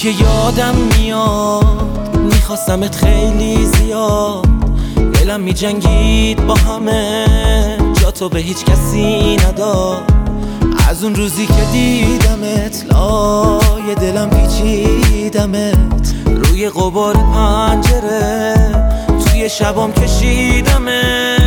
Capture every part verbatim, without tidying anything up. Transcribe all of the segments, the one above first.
که یادم میاد میخواستمت خیلی زیاد، دلم میجنگید با همه، جا تو به هیچ کسی نداد. از اون روزی که دیدمت لای دلم پیچیدمت، روی غبار پنجره توی شبام کشیدمت.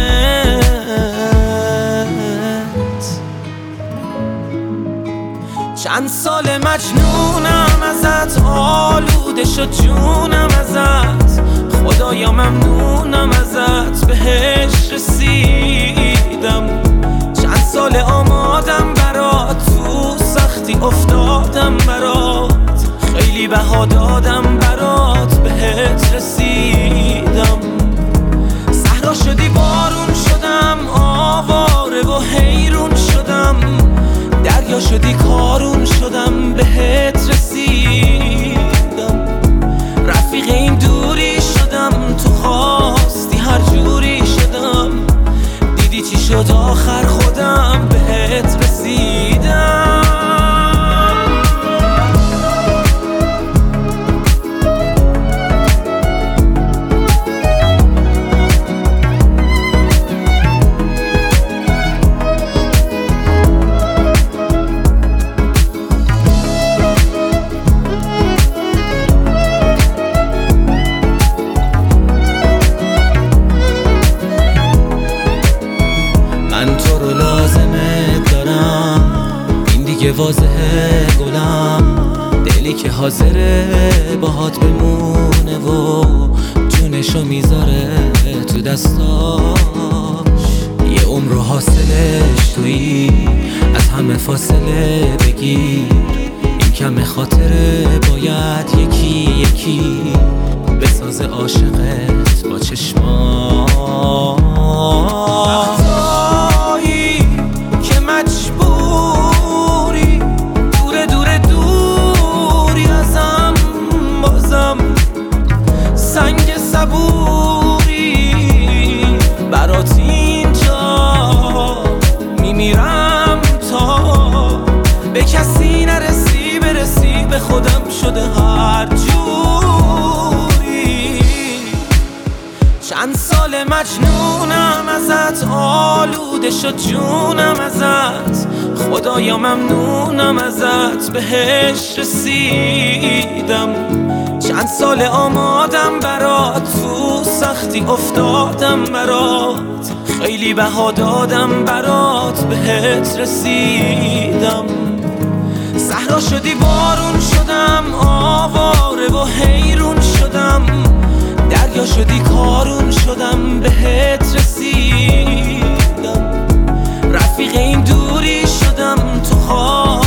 چند سال مجنونم ازت، آلوده شد جونم ازت، خدایا ممنونم ازت بهش رسیدم. چند سال آمادم برات، تو سختی افتادم برات، خیلی بها دادم برات بهت رسیدم. صحرا شدی بارون شدم، آواره و حیرون شدم، دریا شدی کارون شدم بهت رسیدم. رفیق این دوری شدم، تو خواستی هر جوری شدم، دیدی چی شد آخر خودم بهت رسیدم. من تو رو لازمه دارم، این دیگه واضحه گلم، دلی که حاضره باهات بمونه و جونشو میذاره تو دستاش. یه عمر و حاصلش تویی، از همه فاصله بگیر، این کم خاطره باید یکی یکی بسازه عاشقت با چشماش. سنگ صبوری برات اینجا میمیرم تا به کسی نرسی، برسی به خودم شده هر جوری. چند سال مجنونم ازت، آلوده شد جونم ازت، خدایا ممنونم ازت بهش رسیدم. چند سال آمادم برات، تو سختی افتادم برات، خیلی بها دادم برات بهت رسیدم. صحرا شدی بارون شدم، آواره و حیرون شدم، دریا شدی کارون شدم بهت رسیدم. رفیق این دوری شدم، تو خواه